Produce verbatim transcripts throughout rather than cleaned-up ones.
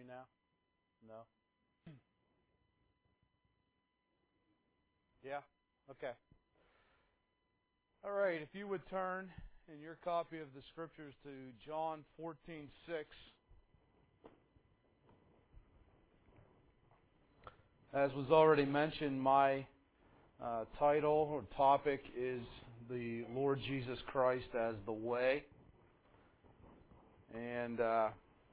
now? No? Yeah? Okay. All right, if you would turn in your copy of the Scriptures to John fourteen six. As was already mentioned, my uh, title or topic is the Lord Jesus Christ as the Way. And uh,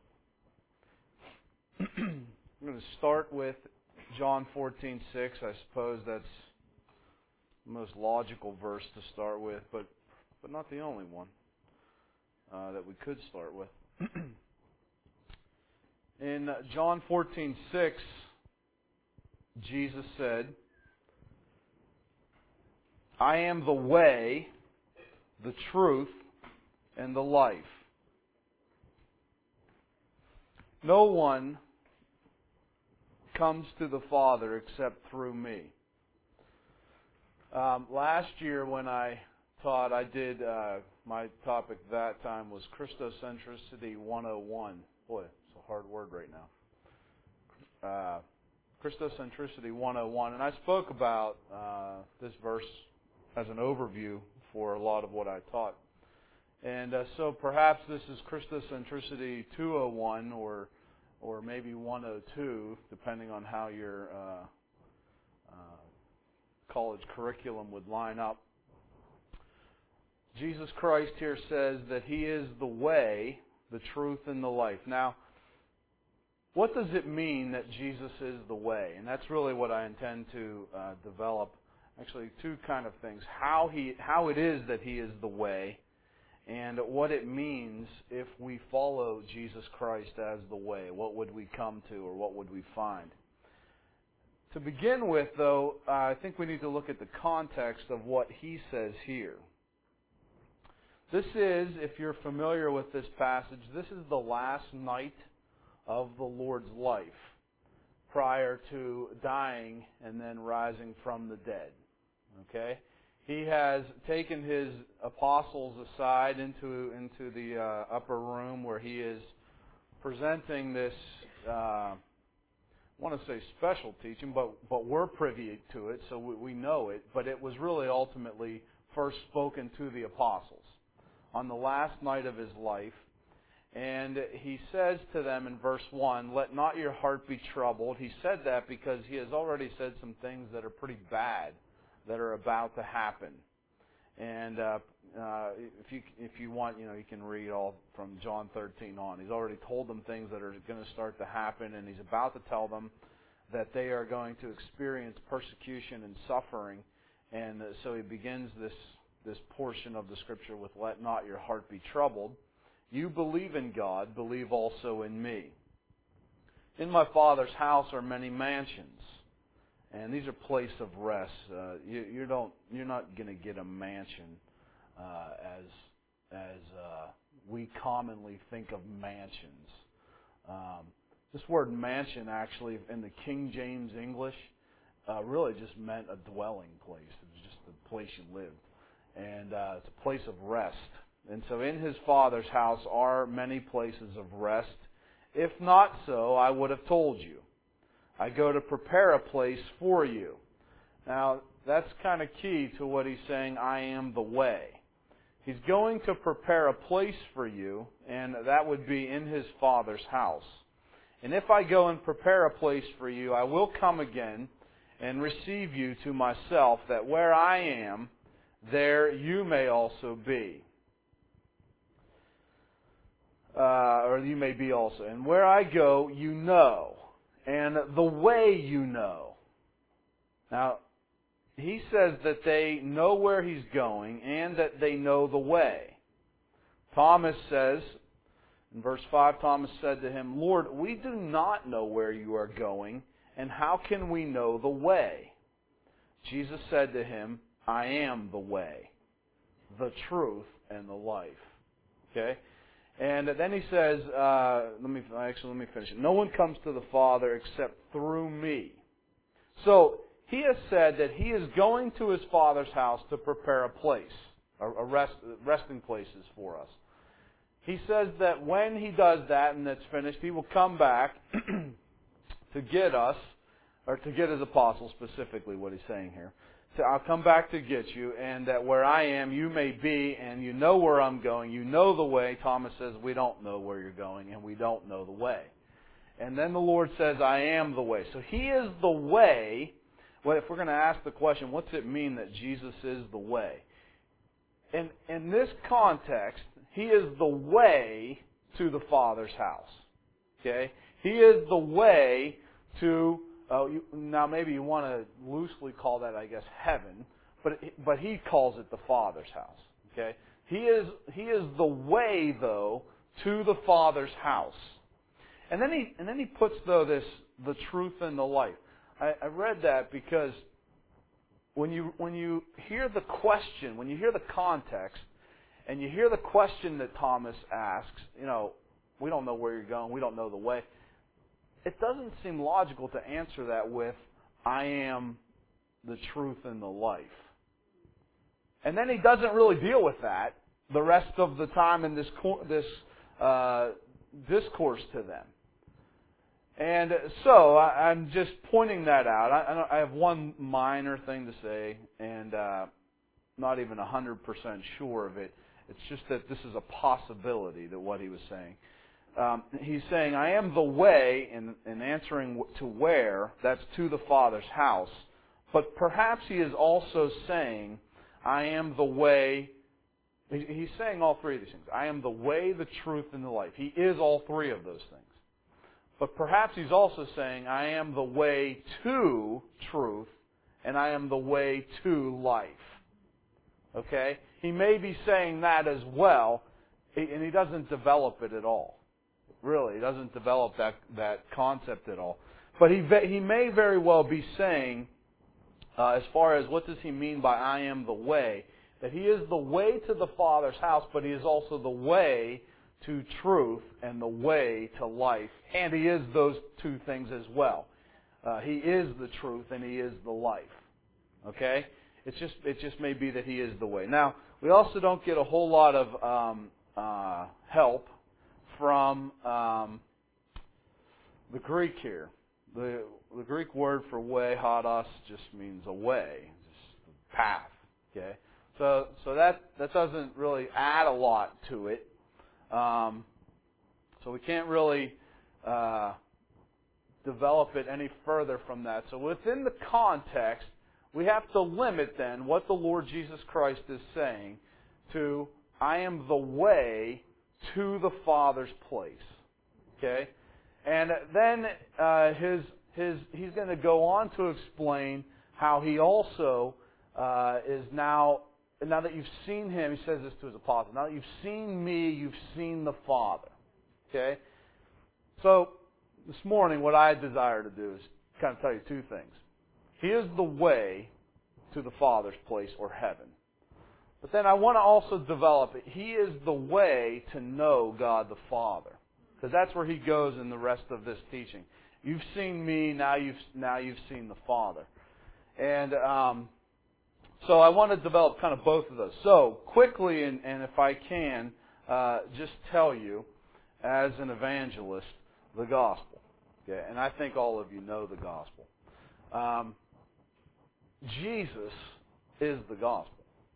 I'm going to start with John fourteen six. I suppose that's the most logical verse to start with, but but not the only one uh, that we could start with. In John fourteen six, Jesus said, "I am the way, the truth, and the life. No one comes to the Father except through me." Um, last year when I taught, I did, uh, my topic that time was Christocentricity one oh one. Boy, it's a hard word right now. Uh, Christocentricity one oh one. And I spoke about uh, this verse as an overview for a lot of what I taught. And uh, so perhaps this is Christocentricity two oh one or or maybe one oh two, depending on how your uh, uh, college curriculum would line up. Jesus Christ here says that He is the way, the truth, and the life. Now, what does it mean that Jesus is the way? And that's really what I intend to uh, develop. Actually, two kind of things. How he, how it is that He is the way, and what it means if we follow Jesus Christ as the way. What would we come to, or what would we find? To begin with, though, uh, I think we need to look at the context of what He says here. This is, if you're familiar with this passage, this is the last night of the Lord's life prior to dying and then rising from the dead. Okay? He has taken His apostles aside into into the uh, upper room where He is presenting this, uh, I want to say special teaching, but, but we're privy to it, so we, we know it. But it was really ultimately first spoken to the apostles on the last night of His life. And He says to them in verse one, "Let not your heart be troubled." He said that because He has already said some things that are pretty bad that are about to happen. And uh, uh, if you if you want, you know, you can read all from John thirteen on. He's already told them things that are going to start to happen, and He's about to tell them that they are going to experience persecution and suffering. And uh, so He begins this this portion of the Scripture with, "Let not your heart be troubled. You believe in God, believe also in me. In my Father's house are many mansions." And these are places of rest. Uh, you, you don't, you're not going to get a mansion uh, as as uh, we commonly think of mansions. Um, this word mansion actually in the King James English uh, really just meant a dwelling place. It was just the place you lived. And uh, it's a place of rest. And so in His Father's house are many places of rest. If not so, I would have told you. I go to prepare a place for you. Now, that's kind of key to what He's saying, "I am the way." He's going to prepare a place for you, and that would be in His Father's house. "And if I go and prepare a place for you, I will come again and receive you to myself, that where I am, there you may also be." Uh, or you may be also. "And where I go, you know, and the way you know." Now, He says that they know where He's going and that they know the way. Thomas says, in verse five, Thomas said to Him, "Lord, we do not know where you are going, and how can we know the way?" Jesus said to him, "I am the way, the truth, and the life." Okay? And then He says, uh, let me actually let me finish it. "No one comes to the Father except through me." So He has said that He is going to His Father's house to prepare a place, a rest, resting places for us. he says that when he does that and it's finished, he will come back to get us, or to get his apostles specifically, what he's saying here. So I'll come back to get you, and that where I am, you may be, and you know where I'm going. You know the way. Thomas says, we don't know where you're going, and we don't know the way. And then the Lord says, I am the way. So He is the way. Well, if we're going to ask the question, what's it mean that Jesus is the way? In, in this context, He is the way to the Father's house. Okay? He is the way to, uh, you, now maybe you want to loosely call that, I guess, heaven, but but He calls it the Father's house. Okay? He is He is the way, though, to the Father's house. And then he and then he puts though this the truth and the life. I, I read that because when you when you hear the question, when you hear the context, and you hear the question that Thomas asks, you know, we don't know where you're going, we don't know the way. It doesn't seem logical to answer that with, I am the truth and the life. And then he doesn't really deal with that the rest of the time in this this uh, discourse to them. And so I, I'm just pointing that out. I, I have one minor thing to say, and uh, not even one hundred percent sure of it. It's just that this is a possibility, that what he was saying. Um, he's saying, I am the way, in, in answering to where, that's to the Father's house. But perhaps he is also saying, I am the way. He's saying all three of these things. I am the way, the truth, and the life. He is all three of those things. But perhaps he's also saying, I am the way to truth, and I am the way to life. Okay? He may be saying that as well, and he doesn't develop it at all. Really, he doesn't develop that, that concept at all. But he he may very well be saying, uh, as far as what does he mean by I am the way, that he is the way to the Father's house, but he is also the way to truth and the way to life. And he is those two things as well. Uh, he is the truth and he is the life. Okay? It's just it just may be that he is the way. Now, we also don't get a whole lot of um, uh, help from um, the Greek here. The, the Greek word for way, hodos, just means a way, just a path. Okay? So so that, that doesn't really add a lot to it. Um, so we can't really uh, develop it any further from that. So within the context, we have to limit then what the Lord Jesus Christ is saying to, I am the way to the Father's place. Okay? And then uh, his his he's going to go on to explain how he also uh, is now, now that you've seen him, he says this to his apostles, now that you've seen me, you've seen the Father. Okay? So, this morning what I desire to do is kind of tell you two things. He is the way to the Father's place, or heaven. But then I want to also develop it. He is the way to know God the Father. Because that's where he goes in the rest of this teaching. You've seen me, now you've now you've seen the Father. And um, so I want to develop kind of both of those. So, quickly, and, and if I can, uh, just tell you, as an evangelist, the gospel. Okay? And I think all of you know the gospel. Um, Jesus is the gospel.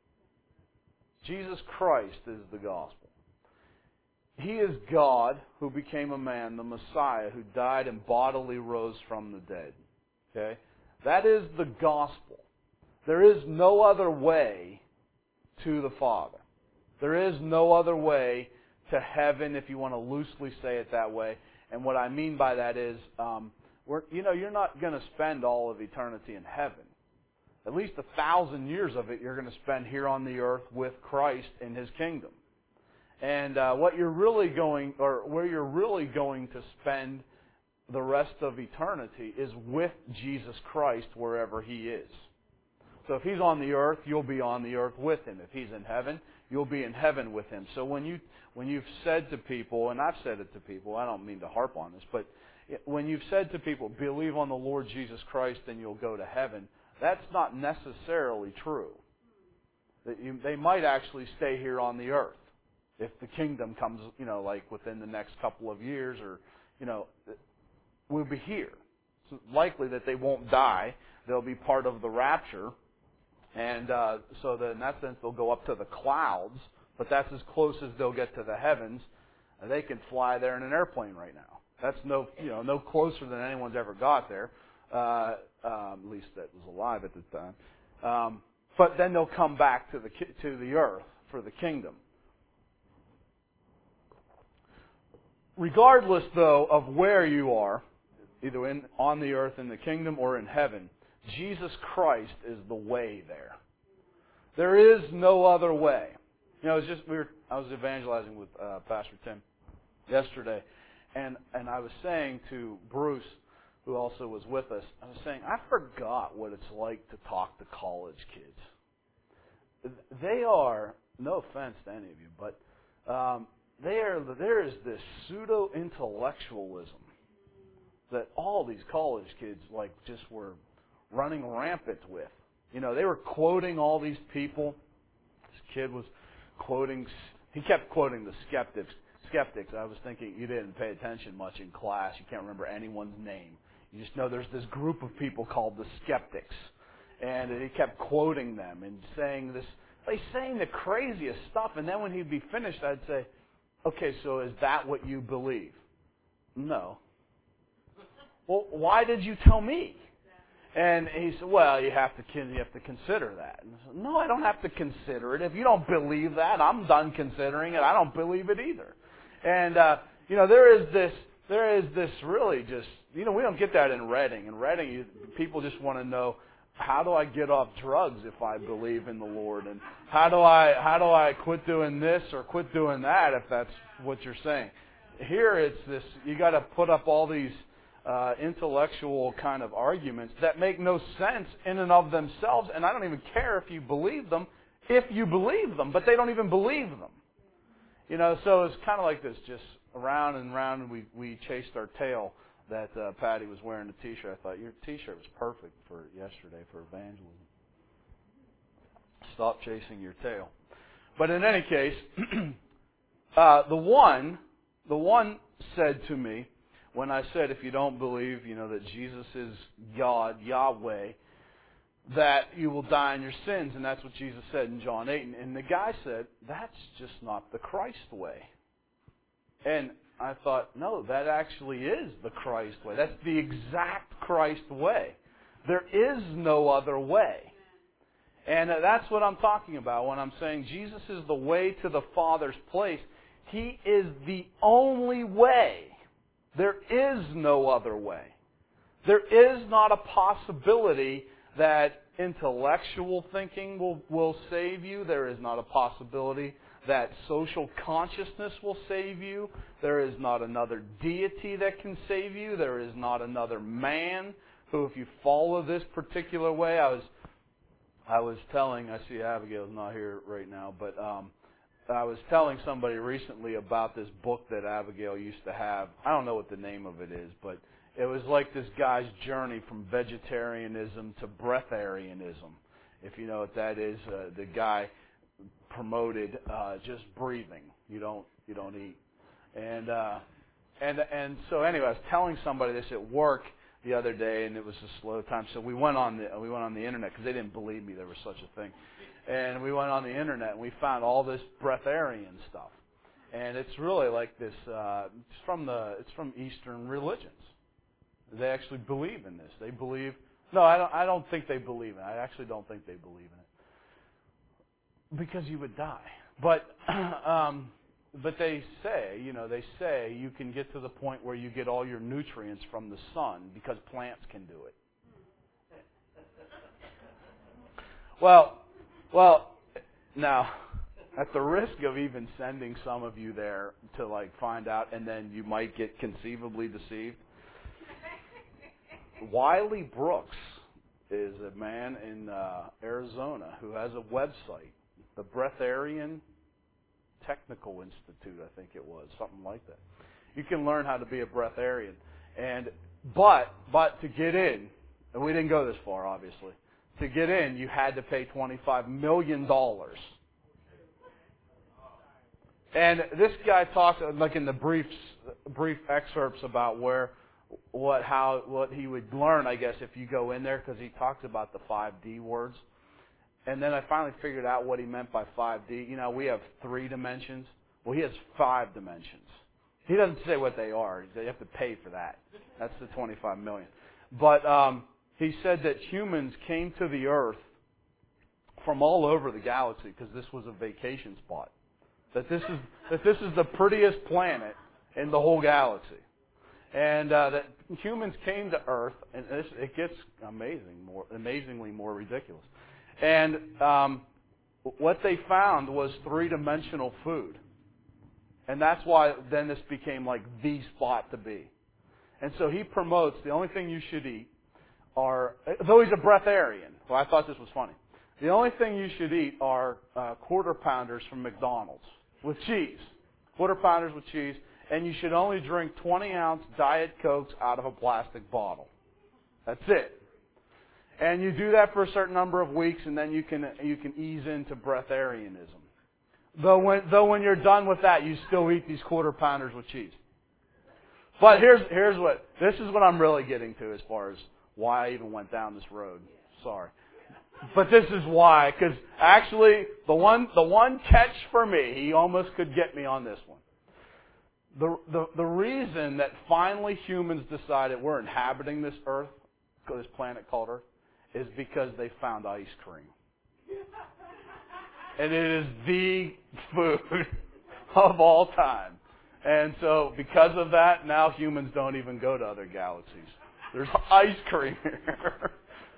Jesus Christ is the gospel. He is God who became a man, the Messiah, who died and bodily rose from the dead. Okay? That is the gospel. There is no other way to the Father. There is no other way to heaven, if you want to loosely say it that way. And what I mean by that is, um, we're, you know, you're not going to spend all of eternity in heaven. At least a thousand years of it you're going to spend here on the earth with Christ in His kingdom. And uh, what you're really going, or where you're really going to spend the rest of eternity is with Jesus Christ wherever He is. So if He's on the earth, you'll be on the earth with Him. If He's in heaven, you'll be in heaven with Him. So when, you, when you've said to people, and I've said it to people, I don't mean to harp on this, but when you've said to people, believe on the Lord Jesus Christ and you'll go to heaven, that's not necessarily true. That you, they might actually stay here on the earth. if the kingdom comes, you know, like within the next couple of years, or, you know, we'll be here. It's likely that they won't die. They'll be part of the rapture. And uh, so that in that sense, they'll go up to the clouds, but that's as close as they'll get to the heavens. And they can fly there in an airplane right now. That's no, you know, no closer than anyone's ever got there, uh, um, at least that was alive at the time. Um, but then they'll come back to the to the earth for the kingdom. Regardless, though, of where you are, either in on the earth in the kingdom or in heaven, Jesus Christ is the way there. There is no other way. You know, it's just we were. I was evangelizing with uh, Pastor Tim yesterday, and and I was saying to Bruce, who also was with us, I was saying I forgot what it's like to talk to college kids. They are, no offense to any of you, but um, they are. There is this pseudo intellectualism that all these college kids like just were running rampant with. You know, they were quoting all these people. This kid was quoting, he kept quoting the skeptics. Skeptics. I was thinking you didn't pay attention much in class. You can't remember anyone's name. You just know there's this group of people called the skeptics. And he kept quoting them and saying this, like saying the craziest stuff. And then when he'd be finished, I'd say, okay, so is that what you believe? No. Well, why did you tell me? And he said, well, you have to you have to consider that. And I said, no, I don't have to consider it. If you don't believe that, I'm done considering it. I don't believe it either. And, uh, you know, there is this, there is this really just, you know, we don't get that in Reading. In Reading, you, people just want to know, how do I get off drugs if I believe in the Lord? And how do I, how do I quit doing this or quit doing that if that's what you're saying? Here it's this, you got to put up all these Uh, intellectual kind of arguments that make no sense in and of themselves, and I don't even care if you believe them, if you believe them, but they don't even believe them. You know, so it's kind of like this, just around and round, and we, we chased our tail that uh, Patty was wearing a T-shirt. I thought, your T-shirt was perfect for yesterday for evangelism. Stop chasing your tail. But in any case, uh, the one, the one said to me, when I said, if you don't believe, you know, that Jesus is God, Yahweh, that you will die in your sins. And that's what Jesus said in John eight. And the guy said, that's just not the Christ way. And I thought, no, that actually is the Christ way. That's the exact Christ way. There is no other way. And that's what I'm talking about when I'm saying Jesus is the way to the Father's place. He is the only way. There is no other way. There is not a possibility that intellectual thinking will, will save you. There is not a possibility that social consciousness will save you. There is not another deity that can save you. There is not another man who, if you follow this particular way, I was, I was telling, I see Abigail's not here right now, but um, I was telling somebody recently about this book that Abigail used to have. I don't know what the name of it is, but it was like this guy's journey from vegetarianism to breatharianism. If you know what that is, uh, the guy promoted uh, just breathing. You don't you don't eat. And uh, and and so anyway, I was telling somebody this at work the other day, and it was a slow time. So we went on the we went on the internet because they didn't believe me there was such a thing. And we went on the internet and we found all this breatharian stuff, and it's really like this. Uh, it's from the it's from Eastern religions. They actually believe in this. They believe. No, I don't. I don't think they believe in it. I actually don't think they believe in it because you would die. But um, but they say, you know, they say you can get to the point where you get all your nutrients from the sun because plants can do it. Well. Well, now, at the risk of even sending some of you there to like find out, and then you might get conceivably deceived, Wiley Brooks is a man in uh, Arizona who has a website, the Breatharian Technical Institute, I think it was, something like that. You can learn how to be a breatharian, and but but to get in, and we didn't go this far, obviously. To get in, you had to pay twenty-five million dollars. And this guy talks, like in the briefs, brief excerpts about where, what, how, what he would learn, I guess, if you go in there, because he talks about the five D words. And then I finally figured out what he meant by five D. You know, we have three dimensions. Well, he has five dimensions. He doesn't say what they are. You have to pay for that. That's the twenty-five million. But um, he said that humans came to the Earth from all over the galaxy because this was a vacation spot. That this is that this is the prettiest planet in the whole galaxy, and uh, that humans came to Earth, and this, it gets amazing, more amazingly more ridiculous. And um, what they found was three-dimensional food, and that's why then this became like the spot to be. And so he promotes the only thing you should eat are, though he's a breatharian. Well, I thought this was funny. The only thing you should eat are uh, quarter pounders from McDonald's with cheese. Quarter pounders with cheese. And you should only drink twenty ounce Diet Cokes out of a plastic bottle. That's it. And you do that for a certain number of weeks, and then you can you can ease into breatharianism. Though when though when you're done with that, you still eat these quarter pounders with cheese. But here's here's what this is what I'm really getting to as far as why I even went down this road. Sorry. But this is why, because actually the one the one catch for me, he almost could get me on this one. The, the the reason that finally humans decided we're inhabiting this Earth, this planet called Earth, is because they found ice cream. And it is the food of all time. And so because of that, now humans don't even go to other galaxies. There's ice cream here.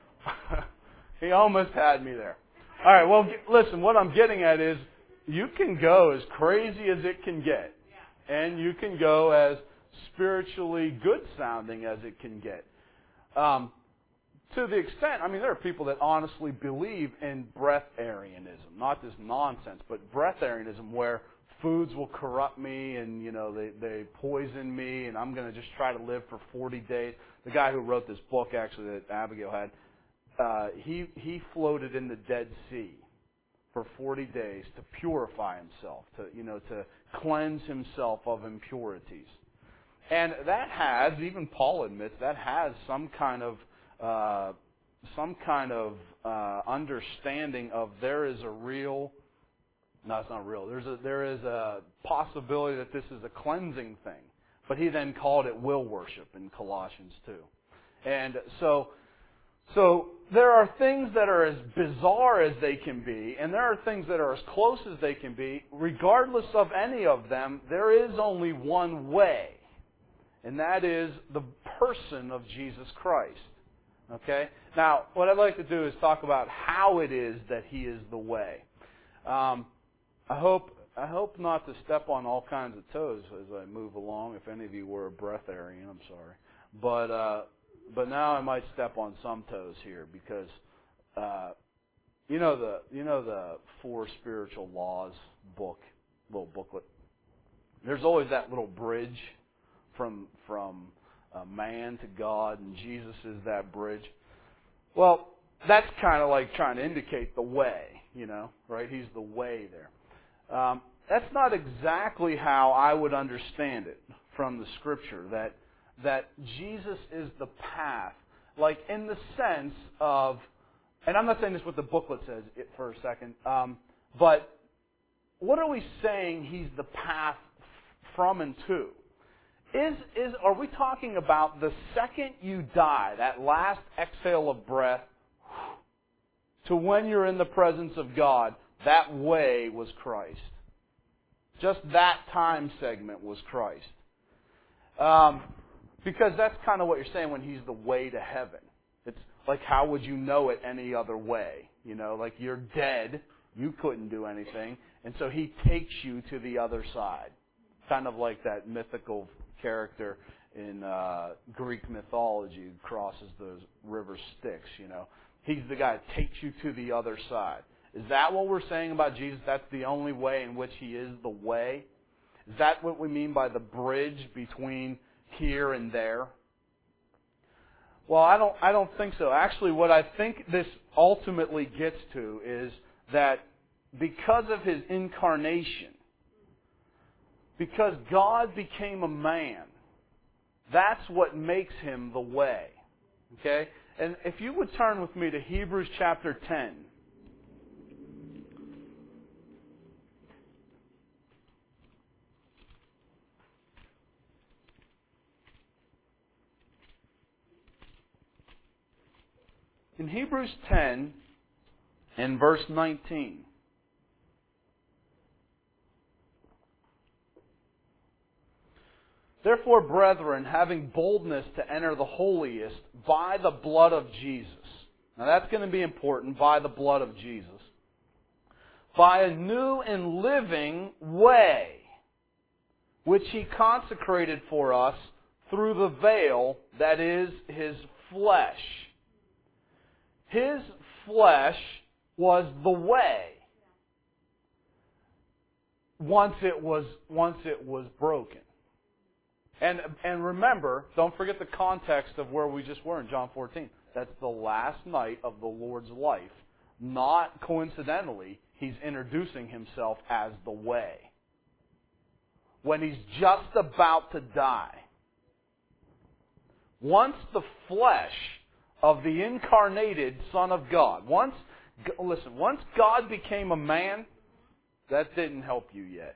He almost had me there. All right, well, listen, what I'm getting at is you can go as crazy as it can get, and you can go as spiritually good-sounding as it can get. Um, to the extent, I mean, there are people that honestly believe in breatharianism, not this nonsense, but breatharianism where foods will corrupt me and, you know, they, they poison me, and I'm going to just try to live for forty days. The guy who wrote this book, actually, that Abigail had, Uh, he he floated in the Dead Sea for forty days to purify himself, to you know to cleanse himself of impurities, and that has, even Paul admits, that has some kind of uh, some kind of uh, understanding of there is a real, no, it's not real. There's a there is a possibility that this is a cleansing thing, but he then called it will worship in Colossians two, and so. So there are things that are as bizarre as they can be, and there are things that are as close as they can be. Regardless of any of them, there is only one way, and that is the person of Jesus Christ. Okay? Now, what I'd like to do is talk about how it is that He is the way. Um, I hope I hope not to step on all kinds of toes as I move along. If any of you were a breatharian, I'm sorry, but. Uh, But now I might step on some toes here because uh, you know the you know the Four Spiritual Laws book, little booklet. There's always that little bridge from from uh, man to God, and Jesus is that bridge. Well, that's kind of like trying to indicate the way, you know, right? He's the way there. Um, that's not exactly how I would understand it from the Scripture. That. that Jesus is the path, like in the sense of, and I'm not saying this what the booklet says for a second, um, but what are we saying He's the path from and to? Is is are we talking about the second you die, that last exhale of breath, to when you're in the presence of God, that way was Christ? Just that time segment was Christ. Um, Because that's kind of what you're saying when He's the way to heaven. It's like, how would you know it any other way? You know, like you're dead, you couldn't do anything, and so He takes you to the other side. Kind of like that mythical character in uh, Greek mythology who crosses those river Styx, you know. He's the guy that takes you to the other side. Is that what we're saying about Jesus? That's the only way in which He is the way? Is that what we mean by the bridge between here and there? Well, I don't I don't think so. Actually, what I think this ultimately gets to is that because of His incarnation, Because God became a man. That's what makes Him the way. Okay? And if you would turn with me to Hebrews chapter ten. In Hebrews ten and verse nineteen. Therefore, brethren, having boldness to enter the holiest by the blood of Jesus. Now that's going to be important, by the blood of Jesus. By a new and living way, which He consecrated for us through the veil, that is, His flesh. His flesh was the way. Once it was, once it was broken. And and remember, don't forget the context of where we just were in John fourteen. That's the last night of the Lord's life. Not coincidentally, He's introducing Himself as the way. When He's just about to die. Once the flesh of the incarnated Son of God, once, listen, once God became a man, that didn't help you yet.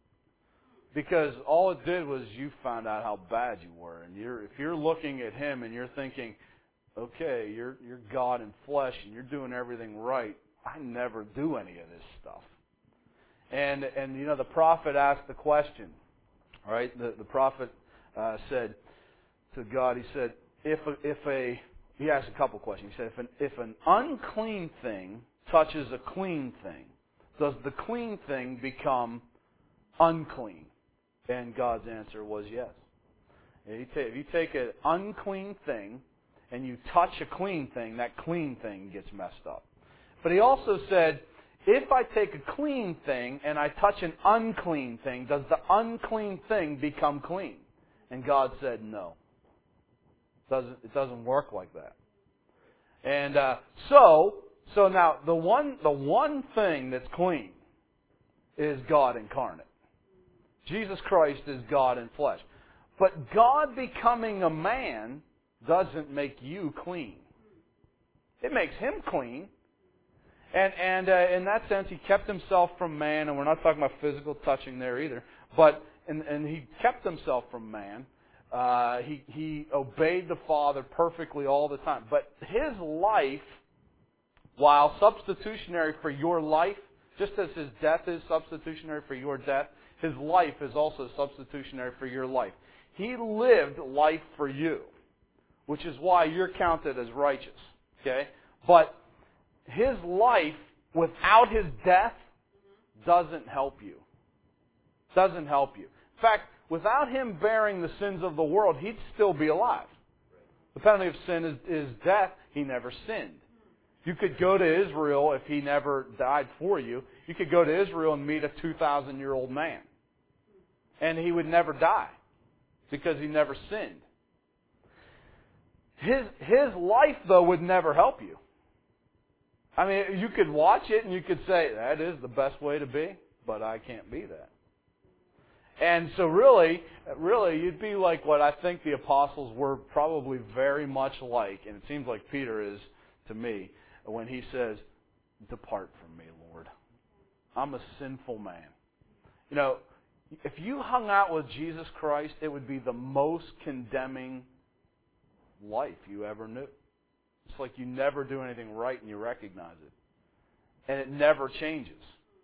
Because all it did was you found out how bad you were. And you're, if you're looking at Him and you're thinking, okay, you're, you're God in flesh and you're doing everything right, I never do any of this stuff. And, and you know, the prophet asked the question, right? The, the prophet uh, said to God, he said, if a, if a, he asked a couple questions. He said, if an, if an unclean thing touches a clean thing, does the clean thing become unclean? And God's answer was yes. If you take, if you take an unclean thing and you touch a clean thing, that clean thing gets messed up. But He also said, if I take a clean thing and I touch an unclean thing, does the unclean thing become clean? And God said no. It doesn't, it doesn't work like that. And uh, so, so now the one, the one thing that's clean is God incarnate. Jesus Christ is God in flesh. But God becoming a man doesn't make you clean. It makes Him clean. And and uh, in that sense, He kept Himself from man, and we're not talking about physical touching there either. But and, and He kept Himself from man. Uh, he, he obeyed the Father perfectly all the time. But His life, while substitutionary for your life, just as His death is substitutionary for your death, His life is also substitutionary for your life. He lived life for you, which is why you're counted as righteous. Okay? But His life without His death doesn't help you. Doesn't help you. In fact, without Him bearing the sins of the world, He'd still be alive. The penalty of sin is, is death. He never sinned. You could go to Israel if He never died for you. You could go to Israel and meet a two thousand year old man. And he would never die because he never sinned. His, his life, though, would never help you. I mean, you could watch it and you could say, that is the best way to be, but I can't be that. And so really, really, you'd be like what I think the apostles were probably very much like, and it seems like Peter is to me, when he says, depart from me, Lord. I'm a sinful man. You know, if you hung out with Jesus Christ, it would be the most condemning life you ever knew. It's like you never do anything right and you recognize it. And it never changes.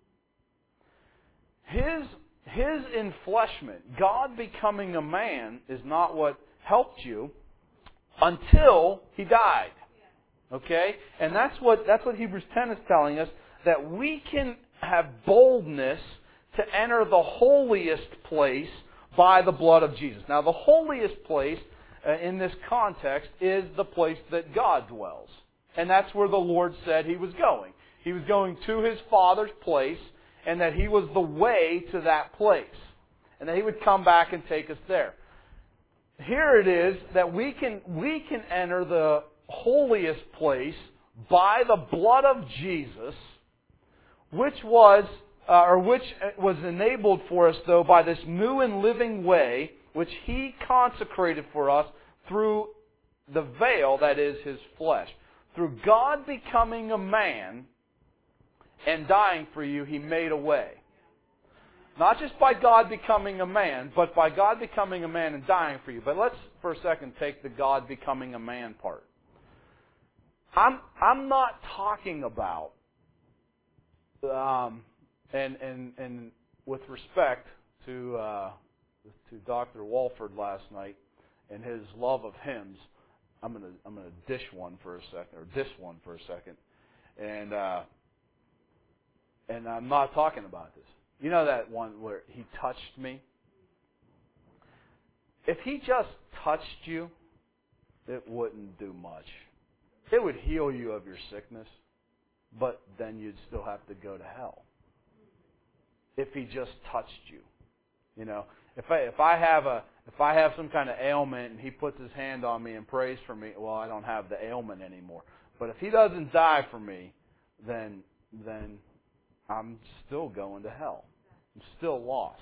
His, his enfleshment, God becoming a man, is not what helped you until He died. Okay? And that's what, that's what Hebrews ten is telling us, that we can have boldness to enter the holiest place by the blood of Jesus. Now, the holiest place uh, in this context is the place that God dwells. And that's where the Lord said He was going. He was going to His Father's place, and that He was the way to that place. And that He would come back and take us there. Here it is that we can, we can enter the holiest place by the blood of Jesus, which was uh, or which was enabled for us, though, by this new and living way, which He consecrated for us through the veil that is His flesh. Through God becoming a man and dying for you, He made a way. Not just by God becoming a man, but by God becoming a man and dying for you. But let's, for a second, take the God becoming a man part. I'm I'm not talking about, um, and and and with respect to uh, to Doctor Walford last night and his love of hymns, I'm gonna I'm gonna dish one for a second, or diss one for a second, and uh, and I'm not talking about this. You know that one where He touched me? If He just touched you, it wouldn't do much. It would heal you of your sickness, but then you'd still have to go to hell. If He just touched you. You know, if I if I have a if I have some kind of ailment and He puts His hand on me and prays for me, well, I don't have the ailment anymore. But if He doesn't die for me, then then I'm still going to hell. I'm still lost.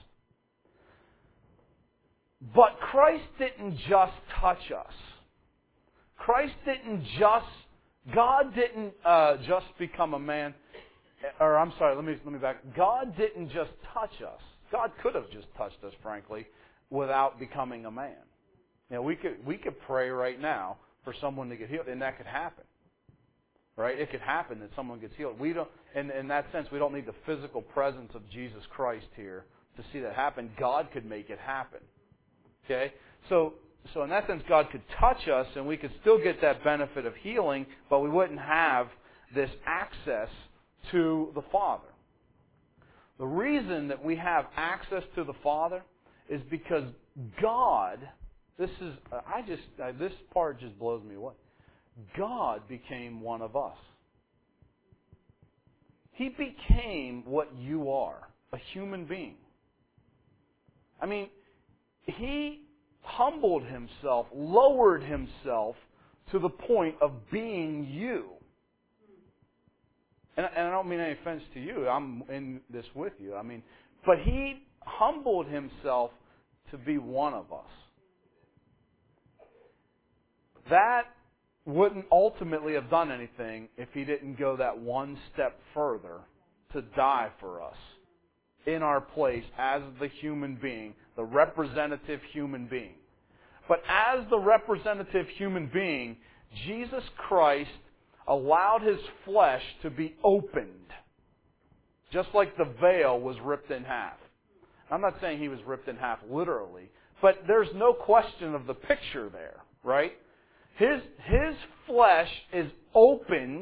But Christ didn't just touch us. Christ didn't just, God didn't uh, just become a man, or I'm sorry, let me let me back. God didn't just touch us. God could have just touched us, frankly, without becoming a man. You know, we could we could pray right now for someone to get healed, and that could happen. Right? It could happen that someone gets healed. We don't, in, in that sense, we don't need the physical presence of Jesus Christ here to see that happen. God could make it happen. Okay? So, so in that sense, God could touch us, and we could still get that benefit of healing, but we wouldn't have this access to the Father. The reason that we have access to the Father is because God, this is, I just, this part just blows me away. God became one of us. He became what you are, a human being. I mean, He humbled Himself, lowered Himself to the point of being you. And, and I don't mean any offense to you. I'm in this with you. I mean, but He humbled Himself to be one of us. That wouldn't ultimately have done anything if He didn't go that one step further to die for us in our place as the human being, the representative human being. But as the representative human being, Jesus Christ allowed His flesh to be opened, just like the veil was ripped in half. I'm not saying He was ripped in half literally, but there's no question of the picture there, right? His, his flesh is opened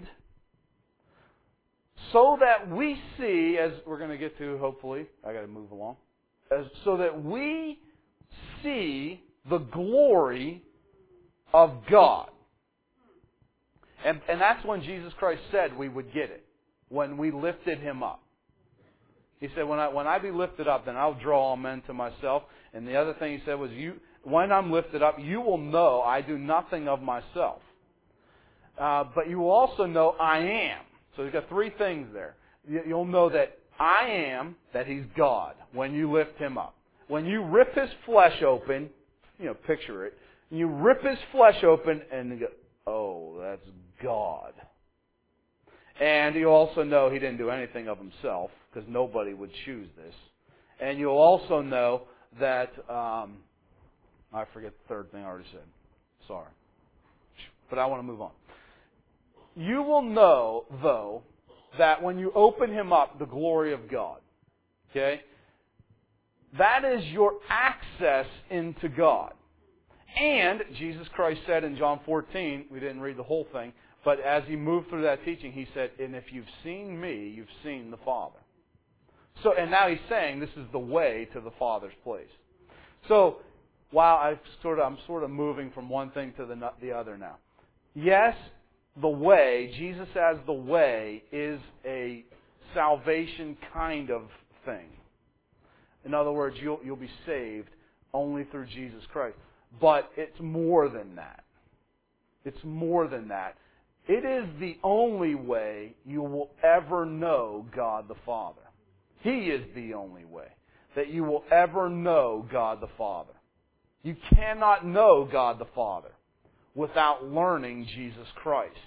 so that we see, as we're going to get to hopefully, I got to move along, as, so that we see the glory of God. And, and that's when Jesus Christ said we would get it, when we lifted Him up. He said, when I, when I be lifted up, then I'll draw all men to myself. And the other thing He said was, you, when I'm lifted up, you will know I do nothing of myself. Uh, but you will also know I am. So He's got three things there. You'll know that I am, that He's God, when you lift Him up. When you rip His flesh open, you know, picture it. You rip His flesh open and you go, oh, that's God. And you also know He didn't do anything of Himself, because nobody would choose this. And you'll also know that, um, I forget the third thing I already said. Sorry. But I want to move on. You will know, though, that when you open Him up, the glory of God. Okay? That is your access into God. And Jesus Christ said in John fourteen, we didn't read the whole thing, but as He moved through that teaching, He said, and if you've seen me, you've seen the Father. So, and now He's saying this is the way to the Father's place. So, while I've sort of, I'm sort of moving from one thing to the, the other now. Yes, the way, Jesus as the way, is a salvation kind of thing. In other words, you'll, you'll be saved only through Jesus Christ. But it's more than that. It's more than that. It is the only way you will ever know God the Father. He is the only way that you will ever know God the Father. You cannot know God the Father without learning Jesus Christ.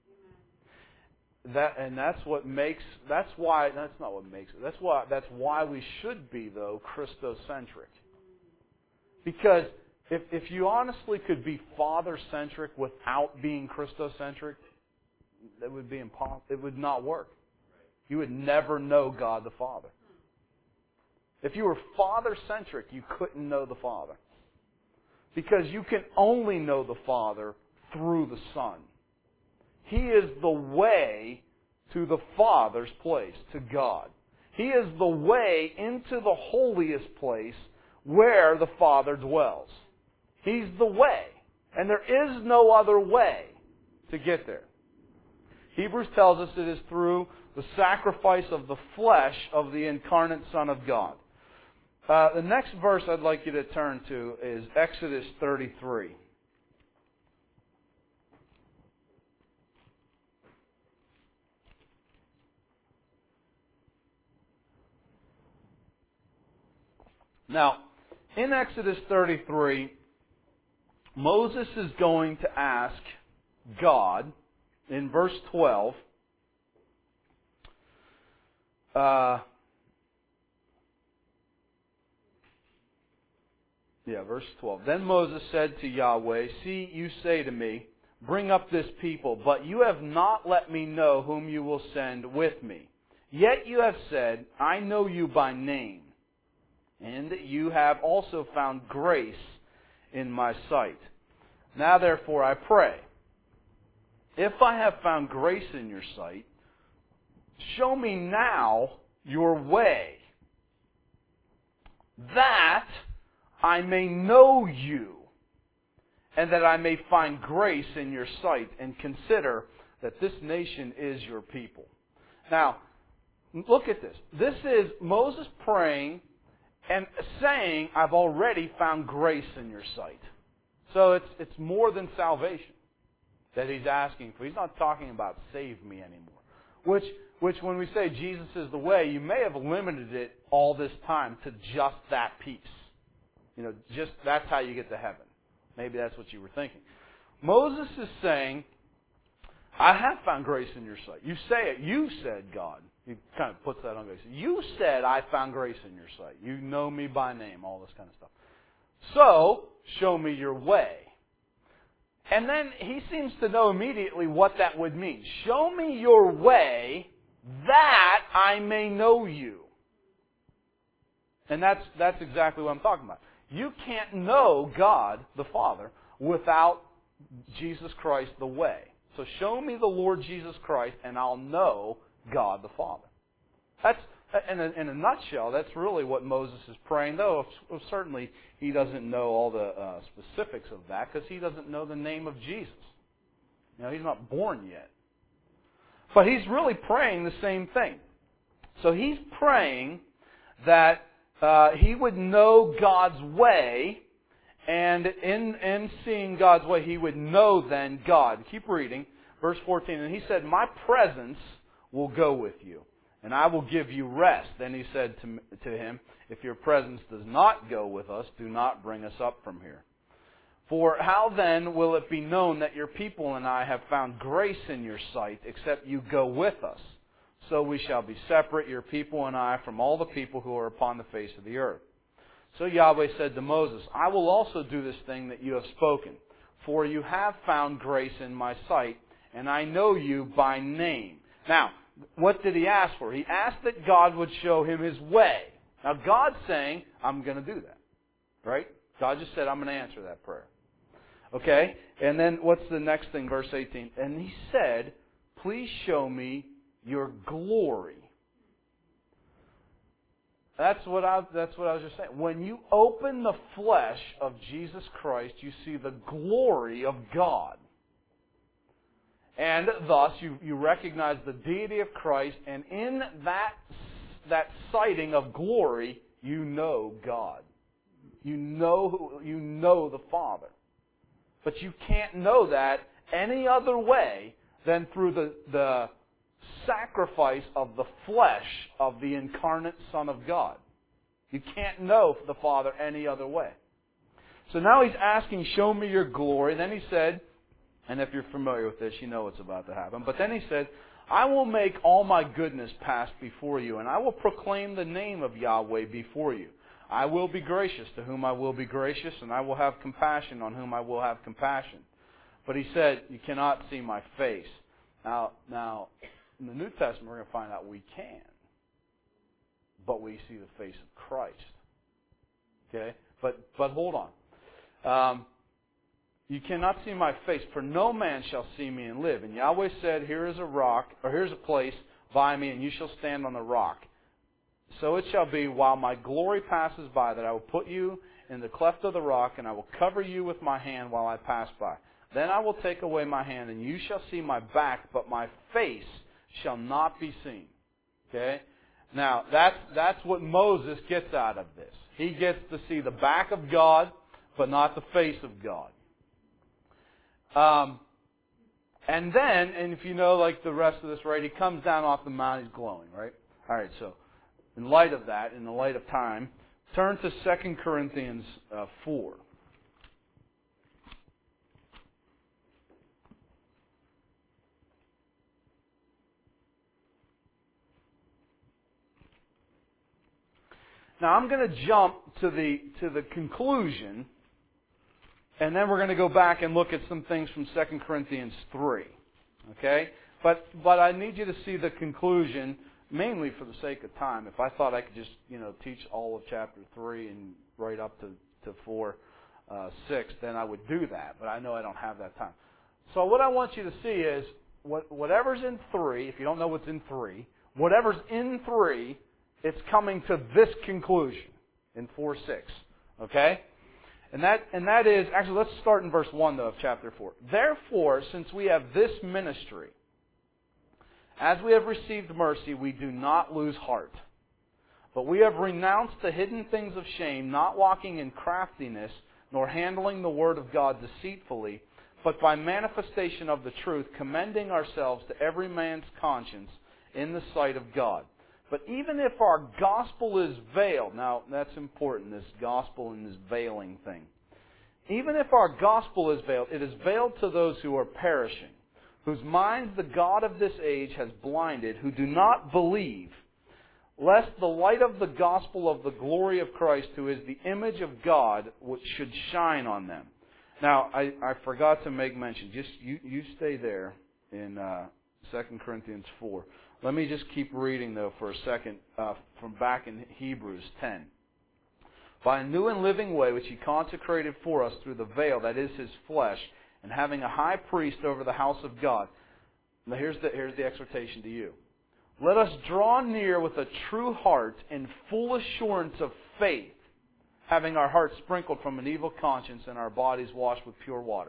That and that's what makes that's why that's not what makes it. That's why that's why we should be, though, Christocentric. Because if if you honestly could be Father-centric without being Christocentric, that would be impossible. It would not work. You would never know God the Father. If you were Father-centric, you couldn't know the Father. Because you can only know the Father through the Son. He is the way to the Father's place, to God. He is the way into the holiest place where the Father dwells. He's the way. And there is no other way to get there. Hebrews tells us it is through the sacrifice of the flesh of the incarnate Son of God. Uh, the next verse I'd like you to turn to is Exodus thirty-three. Now, in Exodus thirty-three, Moses is going to ask God, in verse twelve, uh, yeah, verse twelve. Then Moses said to Yahweh, "See, you say to me, bring up this people, but you have not let me know whom you will send with me. Yet you have said, I know you by name. And you have also found grace in my sight. Now therefore I pray, if I have found grace in your sight, show me now your way, that I may know you, and that I may find grace in your sight, and consider that this nation is your people." Now, look at this. This is Moses praying and saying, I've already found grace in your sight. So it's it's more than salvation that he's asking for. He's not talking about save me anymore. Which, which when we say Jesus is the way, you may have limited it all this time to just that piece. You know, just that's how you get to heaven. Maybe that's what you were thinking. Moses is saying, I have found grace in your sight. You say it. You said, God. He kind of puts that on grace. You said, I found grace in your sight. You know me by name, all this kind of stuff. So, show me your way. And then he seems to know immediately what that would mean. Show me your way that I may know you. And that's, that's exactly what I'm talking about. You can't know God, the Father, without Jesus Christ, the way. So show me the Lord Jesus Christ, and I'll know God the Father. That's, in a, in a nutshell, that's really what Moses is praying, though certainly he doesn't know all the uh, specifics of that, because he doesn't know the name of Jesus. You know, he's not born yet. But he's really praying the same thing. So he's praying that uh, he would know God's way, and in, in seeing God's way, he would know then God. Keep reading. Verse fourteen, and he said, my presence will go with you, and I will give you rest. Then he said to, to him, if your presence does not go with us, do not bring us up from here. For how then will it be known that your people and I have found grace in your sight, except you go with us? So we shall be separate, your people and I, from all the people who are upon the face of the earth. So Yahweh said to Moses, I will also do this thing that you have spoken, for you have found grace in my sight, and I know you by name. Now, what did he ask for? He asked that God would show him his way. Now, God's saying, I'm going to do that. Right? God just said, I'm going to answer that prayer. Okay? And then what's the next thing? Verse eighteen. And he said, please show me your glory. That's what I that's what I was just saying. When you open the flesh of Jesus Christ, you see the glory of God. And thus you, you recognize the deity of Christ, and in that that sighting of glory, you know God. You know you know the Father. But you can't know that any other way than through the, the sacrifice of the flesh of the incarnate Son of God. You can't know the Father any other way. So now He's asking, show me your glory. Then He said, and if you're familiar with this, you know what's about to happen. But then He said, I will make all my goodness pass before you, and I will proclaim the name of Yahweh before you. I will be gracious to whom I will be gracious, and I will have compassion on whom I will have compassion. But He said, you cannot see my face. Now, now in the New Testament, we're going to find out we can. But we see the face of Christ. Okay? But but hold on. Um, you cannot see my face, for no man shall see me and live. And Yahweh said, here is a rock, or here's a place by me, and you shall stand on the rock. So it shall be, while my glory passes by, that I will put you in the cleft of the rock, and I will cover you with my hand while I pass by. Then I will take away my hand, and you shall see my back, but my face shall not be seen. Okay? Now, that's, that's what Moses gets out of this. He gets to see the back of God, but not the face of God. Um, and then, and if you know like the rest of this, right, He comes down off the mount, He's glowing, right? All right, so in light of that, in the light of time, turn to Second Corinthians uh, four. Now I'm going to jump to the to the conclusion, and then we're going to go back and look at some things from Second Corinthians three. Okay? But but I need you to see the conclusion, mainly for the sake of time. If I thought I could just, you know, teach all of chapter three and right up to, to four, uh, six, then I would do that. But I know I don't have that time. So what I want you to see is, what, whatever's in three, if you don't know what's in three, whatever's in three, it's coming to this conclusion in four six. Okay? And that and that is, actually let's start in verse one though of chapter four. Therefore, since we have this ministry, as we have received mercy, we do not lose heart. But we have renounced the hidden things of shame, not walking in craftiness, nor handling the word of God deceitfully, but by manifestation of the truth, commending ourselves to every man's conscience in the sight of God. But even if our gospel is veiled, now that's important, this gospel and this veiling thing. Even if our gospel is veiled, it is veiled to those who are perishing, whose minds the God of this age has blinded, who do not believe, lest the light of the gospel of the glory of Christ, who is the image of God, which should shine on them. Now, I, I forgot to make mention, just you, you stay there in uh, Second Corinthians four. Let me just keep reading, though, for a second, uh, from back in Hebrews ten. By a new and living way, which He consecrated for us through the veil, that is His flesh, and having a high priest over the house of God. Now here's the, here's the exhortation to you. Let us draw near with a true heart in full assurance of faith, having our hearts sprinkled from an evil conscience and our bodies washed with pure water.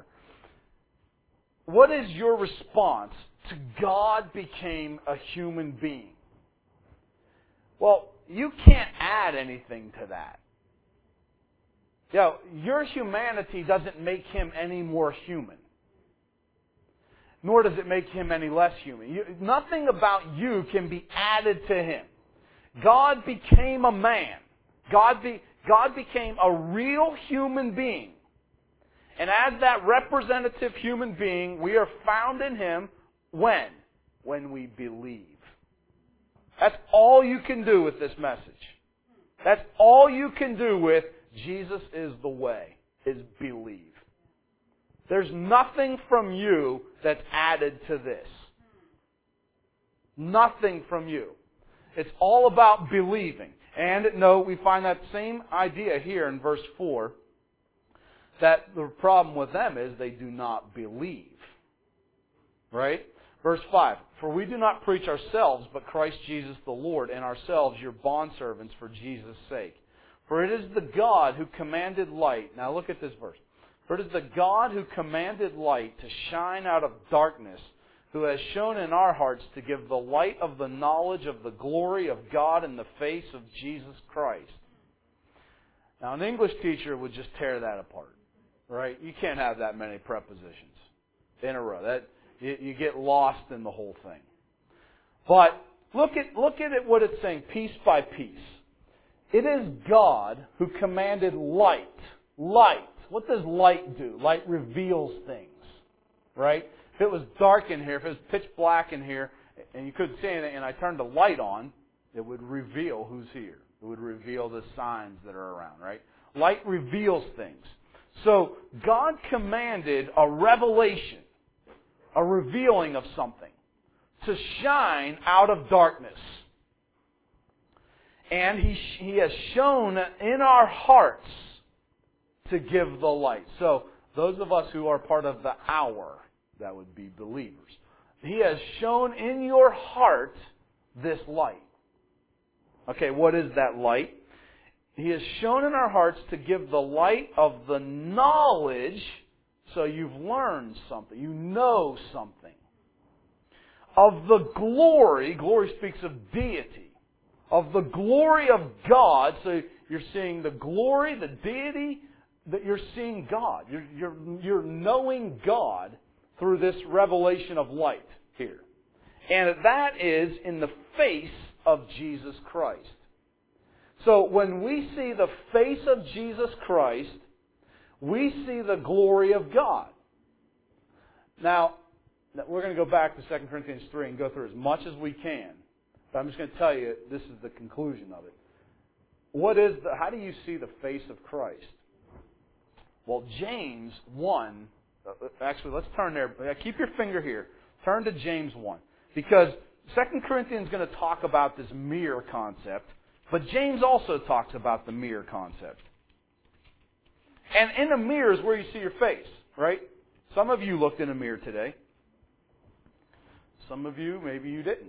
What is your response to God became a human being? Well, you can't add anything to that. You know, your humanity doesn't make Him any more human. Nor does it make Him any less human. You, nothing about you can be added to Him. God became a man. God, be, God became a real human being. And as that representative human being, we are found in Him when? When we believe. That's all you can do with this message. That's all you can do with Jesus is the way, is believe. There's nothing from you that's added to this. Nothing from you. It's all about believing. And no, we find that same idea here in verse four, that the problem with them is they do not believe. Right? Verse five, for we do not preach ourselves, but Christ Jesus the Lord, and ourselves your bondservants for Jesus' sake. For it is the God who commanded light. Now look at this verse. For it is the God who commanded light to shine out of darkness, who has shown in our hearts to give the light of the knowledge of the glory of God in the face of Jesus Christ. Now an English teacher would just tear that apart. Right? You can't have that many prepositions in a row. That you, you get lost in the whole thing. But look at, look at it, what it's saying, piece by piece. It is God who commanded light. Light. What does light do? Light reveals things. Right? If it was dark in here, if it was pitch black in here, and you couldn't see anything, and I turned the light on, it would reveal who's here. It would reveal the signs that are around, right? Light reveals things. So God commanded a revelation, a revealing of something, to shine out of darkness. And He, he has shown in our hearts to give the light. So those of us who are part of the hour, that would be believers, He has shown in your heart this light. Okay, what is that light? He has shown in our hearts to give the light of the knowledge, so you've learned something, you know something, of the glory, glory speaks of deity, of the glory of God, so you're seeing the glory, the deity, that you're seeing God. You're, you're, you're knowing God through this revelation of light here. And that is in the face of Jesus Christ. So when we see the face of Jesus Christ, we see the glory of God. Now, we're going to go back to Second Corinthians three and go through as much as we can. But I'm just going to tell you, this is the conclusion of it. What is the, how do you see the face of Christ? Well, James one, actually let's turn there. Keep your finger here. Turn to James one. Because Second Corinthians is going to talk about this mirror concept. But James also talks about the mirror concept. And in a mirror is where you see your face, right? Some of you looked in a mirror today. Some of you, maybe you didn't.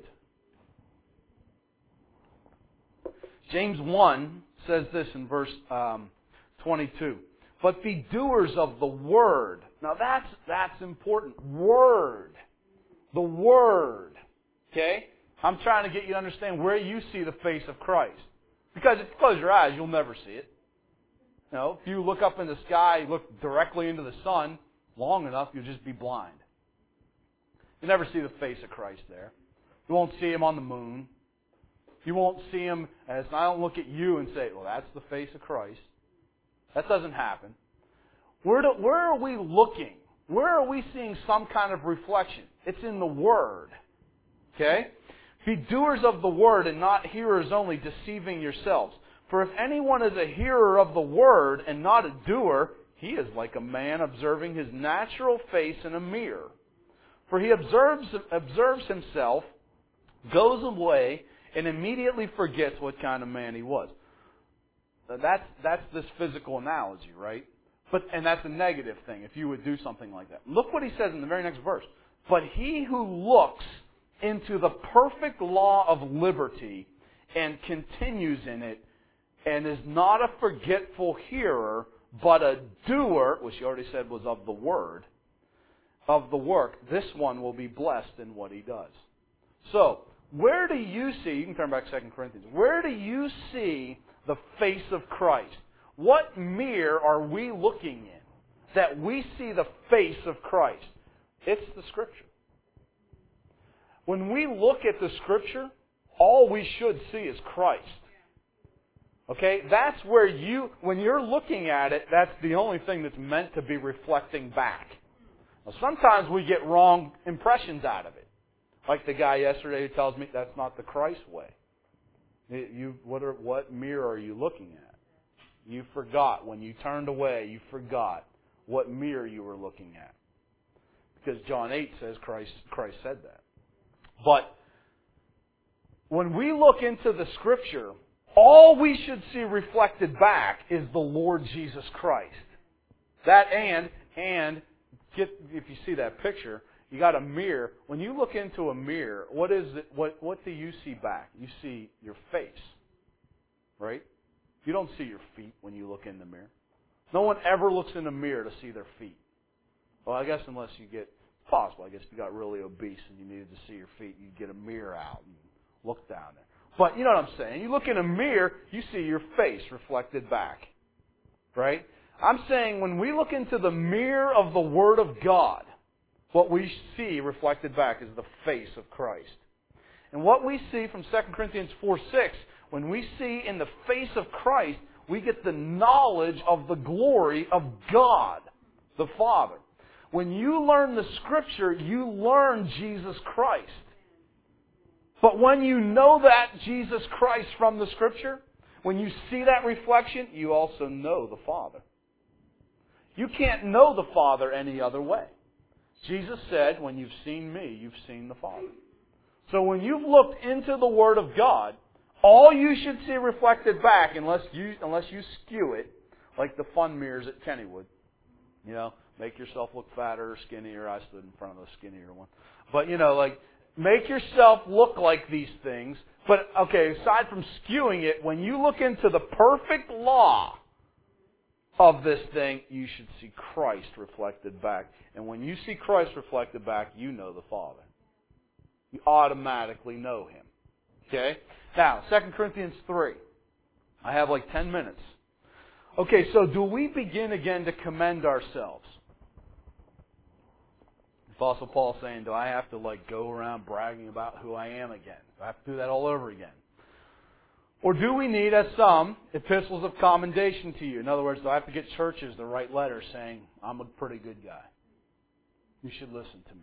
James one says this in verse um, twenty-two. But be doers of the Word. Now that's, that's important. Word. The Word. Okay? I'm trying to get you to understand where you see the face of Christ. Because if you close your eyes, you'll never see it. You know, if you look up in the sky, look directly into the sun long enough, you'll just be blind. You'll never see the face of Christ there. You won't see Him on the moon. You won't see Him as, I don't look at you and say, well, that's the face of Christ. That doesn't happen. Where, do, where are we looking? Where are we seeing some kind of reflection? It's in the Word. Okay? Be doers of the Word and not hearers only, deceiving yourselves. For if anyone is a hearer of the Word and not a doer, he is like a man observing his natural face in a mirror. For he observes, observes himself, goes away, and immediately forgets what kind of man he was. That's, that's this physical analogy, right? But, and that's a negative thing if you would do something like that. Look what he says in the very next verse. But he who looks into the perfect law of liberty and continues in it and is not a forgetful hearer but a doer, which he already said was of the word, of the work, this one will be blessed in what he does. So, where do you see, you can turn back to Second Corinthians, where do you see the face of Christ? What mirror are we looking in that we see the face of Christ? It's the Scripture. When we look at the Scripture, all we should see is Christ. Okay? That's where you, when you're looking at it, that's the only thing that's meant to be reflecting back. Now, sometimes we get wrong impressions out of it. Like the guy yesterday who tells me that's not the Christ way. You, what, are, what mirror are you looking at? You forgot. When you turned away, you forgot what mirror you were looking at. Because John eight says Christ, Christ said that. But when we look into the Scripture, all we should see reflected back is the Lord Jesus Christ. That and, and get, if you see that picture, you got a mirror. When you look into a mirror, what is it? What what do you see back? You see your face, right? You don't see your feet when you look in the mirror. No one ever looks in the mirror to see their feet. Well, I guess unless you get possible. I guess if you got really obese and you needed to see your feet, you'd get a mirror out and look down there. But you know what I'm saying? You look in a mirror, you see your face reflected back, right? I'm saying when we look into the mirror of the Word of God, what we see reflected back is the face of Christ. And what we see from Second Corinthians four six, when we see in the face of Christ, we get the knowledge of the glory of God, the Father. When you learn the Scripture, you learn Jesus Christ. But when you know that Jesus Christ from the Scripture, when you see that reflection, you also know the Father. You can't know the Father any other way. Jesus said, when you've seen me, you've seen the Father. So when you've looked into the Word of God, all you should see reflected back, unless you unless you skew it, like the fun mirrors at Kennywood. You know, make yourself look fatter or skinnier. I stood in front of the skinnier one. But, you know, like, make yourself look like these things. But, okay, aside from skewing it, when you look into the perfect law of this thing, you should see Christ reflected back. And when you see Christ reflected back, you know the Father. You automatically know Him. Okay? Now, Second Corinthians three. I have like ten minutes. Okay, so do we begin again to commend ourselves? Apostle Paul saying, do I have to like go around bragging about who I am again? Do I have to do that all over again? Or do we need, as some, epistles of commendation to you? In other words, do I have to get churches to write letters saying, I'm a pretty good guy? You should listen to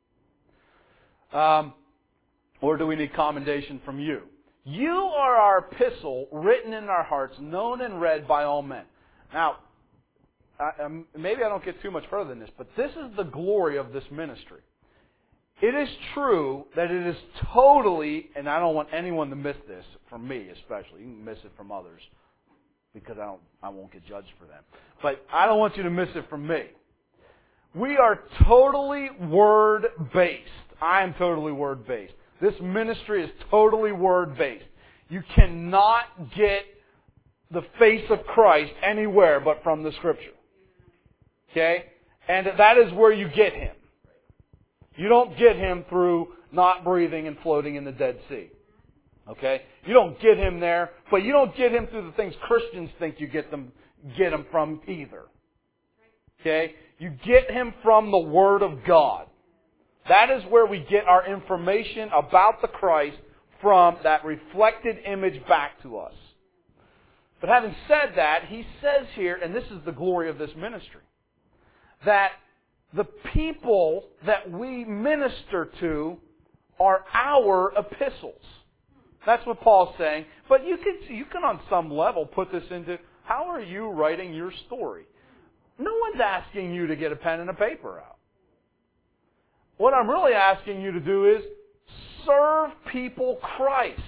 me. Um, or do we need commendation from you? You are our epistle, written in our hearts, known and read by all men. Now, I, um, maybe I don't get too much further than this, but this is the glory of this ministry. It is true that it is totally, and I don't want anyone to miss this, from me especially. You can miss it from others, because I don't, I won't get judged for them. But I don't want you to miss it from me. We are totally word-based. I am totally word-based. This ministry is totally word-based. You cannot get the face of Christ anywhere but from the Scripture. Okay? And that is where you get Him. You don't get Him through not breathing and floating in the Dead Sea. Okay? You don't get Him there, but you don't get Him through the things Christians think you get them get Him from either. Okay? You get Him from the Word of God. That is where we get our information about the Christ from, that reflected image back to us. But having said that, he says here, and this is the glory of this ministry, that the people that we minister to are our epistles. That's what Paul's saying. But you can, you can on some level put this into, how are you writing your story? No one's asking you to get a pen and a paper out. What I'm really asking you to do is serve people Christ,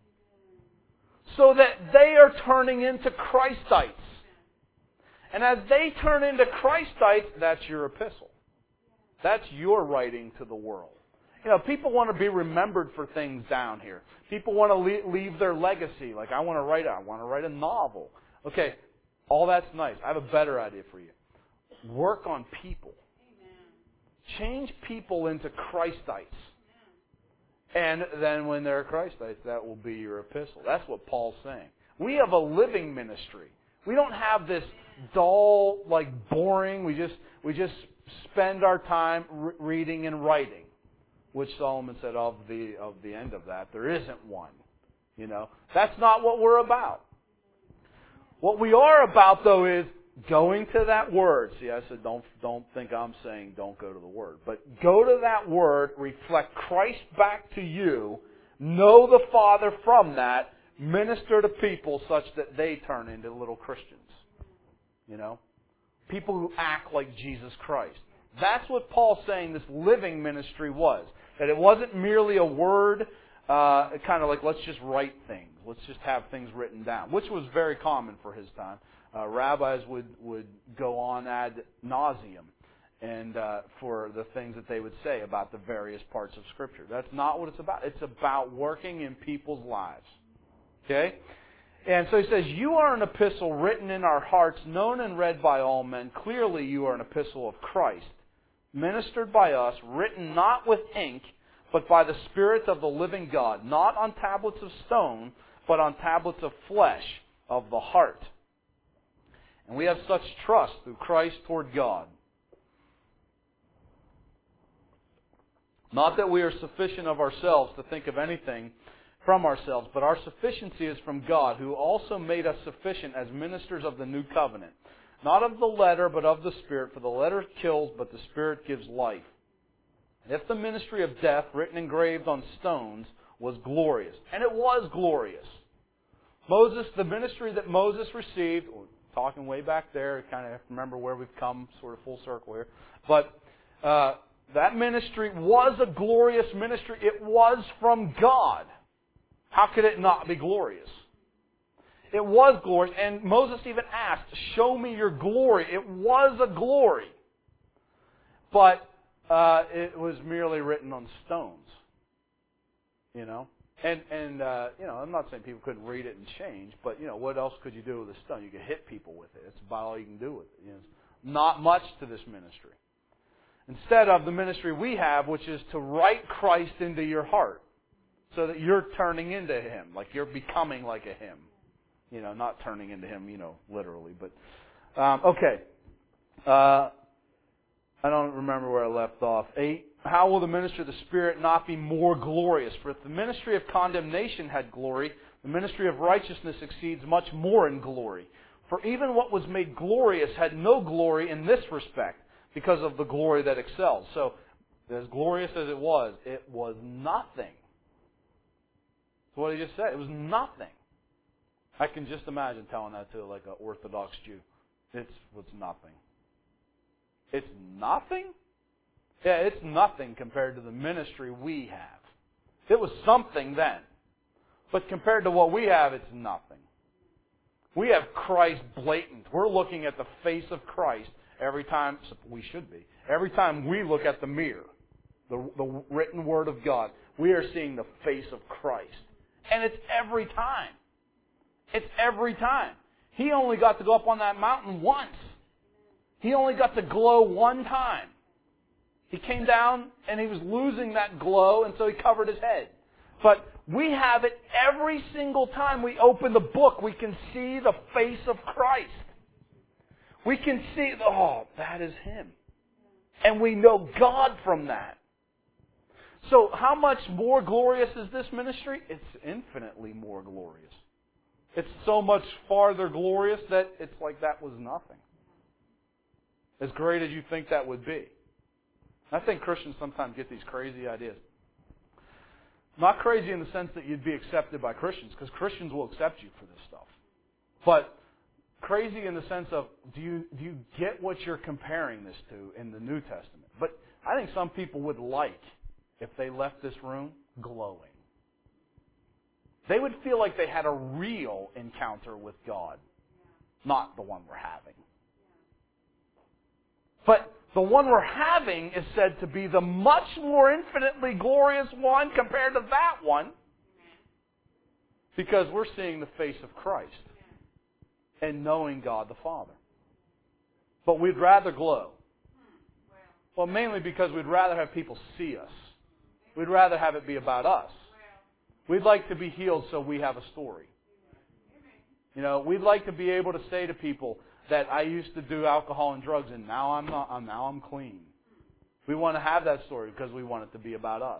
so that they are turning into Christites. And as they turn into Christites, that's your epistle. That's your writing to the world. You know, people want to be remembered for things down here. People want to leave their legacy. Like, I want to write, I want to write a novel. Okay, all that's nice. I have a better idea for you. Work on people. Change people into Christites. And then when they're Christites, that will be your epistle. That's what Paul's saying. We have a living ministry. We don't have this dull, like boring, we just we just spend our time re- reading and writing. Which Solomon said of the of the end of that, there isn't one. You know, that's not what we're about. What we are about, though, is going to that Word. See, I said don't don't think I'm saying don't go to the Word. But go to that Word, reflect Christ back to you, know the Father from that, minister to people such that they turn into little Christians. You know? People who act like Jesus Christ. That's what Paul's saying this living ministry was. That it wasn't merely a word, uh, kind of like let's just write things. Let's just have things written down. Which was very common for his time. Uh, rabbis would, would go on ad nauseum and uh, for the things that they would say about the various parts of Scripture. That's not what it's about. It's about working in people's lives. Okay? And so he says, you are an epistle written in our hearts, known and read by all men. Clearly you are an epistle of Christ, ministered by us, written not with ink, but by the Spirit of the living God, not on tablets of stone, but on tablets of flesh of the heart. And we have such trust through Christ toward God. Not that we are sufficient of ourselves to think of anything from ourselves, but our sufficiency is from God, who also made us sufficient as ministers of the new covenant. Not of the letter, but of the Spirit, for the letter kills, but the Spirit gives life. If the ministry of death, written engraved on stones, was glorious, and it was glorious. Moses, the ministry that Moses received, we're talking way back there, kind of have to remember where we've come, sort of full circle here, but uh, that ministry was a glorious ministry. It was from God. How could it not be glorious? It was glorious, and Moses even asked, show me your glory. It was a glory. But uh, it was merely written on stones. You know? And, and uh, you know, I'm not saying people couldn't read it and change, but, you know, what else could you do with a stone? You could hit people with it. That's about all you can do with it. You know, not much to this ministry. Instead of the ministry we have, which is to write Christ into your heart so that you're turning into Him, like you're becoming like a Him. You know, not turning into Him, you know, literally. But um, okay. Uh, I don't remember where I left off. Eight. How will the ministry of the Spirit not be more glorious? For if the ministry of condemnation had glory, the ministry of righteousness exceeds much more in glory. For even what was made glorious had no glory in this respect, because of the glory that excels. So, as glorious as it was, it was nothing. That's what he just said. It was nothing. I can just imagine telling that to like an Orthodox Jew. It's what's nothing. It's nothing? Yeah, it's nothing compared to the ministry we have. It was something then. But compared to what we have, it's nothing. We have Christ blatant. We're looking at the face of Christ every time, we should be, every time we look at the mirror, the, the written Word of God, we are seeing the face of Christ. And it's every time. It's every time. He only got to go up on that mountain once. He only got to glow one time. He came down and he was losing that glow, and so he covered his head. But we have it every single time we open the book. We can see the face of Christ. We can see, oh, that is Him. And we know God from that. So how much more glorious is this ministry? It's infinitely more glorious. It's so much farther glorious that it's like that was nothing. As great as you think that would be. I think Christians sometimes get these crazy ideas. Not crazy in the sense that you'd be accepted by Christians, because Christians will accept you for this stuff. But crazy in the sense of, do you do you get what you're comparing this to in the New Testament? But I think some people would like, if they left this room, glowing. They would feel like they had a real encounter with God, not the one we're having. But the one we're having is said to be the much more infinitely glorious one compared to that one, because we're seeing the face of Christ and knowing God the Father. But we'd rather glow. Well, mainly because we'd rather have people see us. We'd rather have it be about us. We'd like to be healed so we have a story. You know, we'd like to be able to say to people that I used to do alcohol and drugs and now I'm not. I'm, now I'm clean. We want to have that story because we want it to be about us.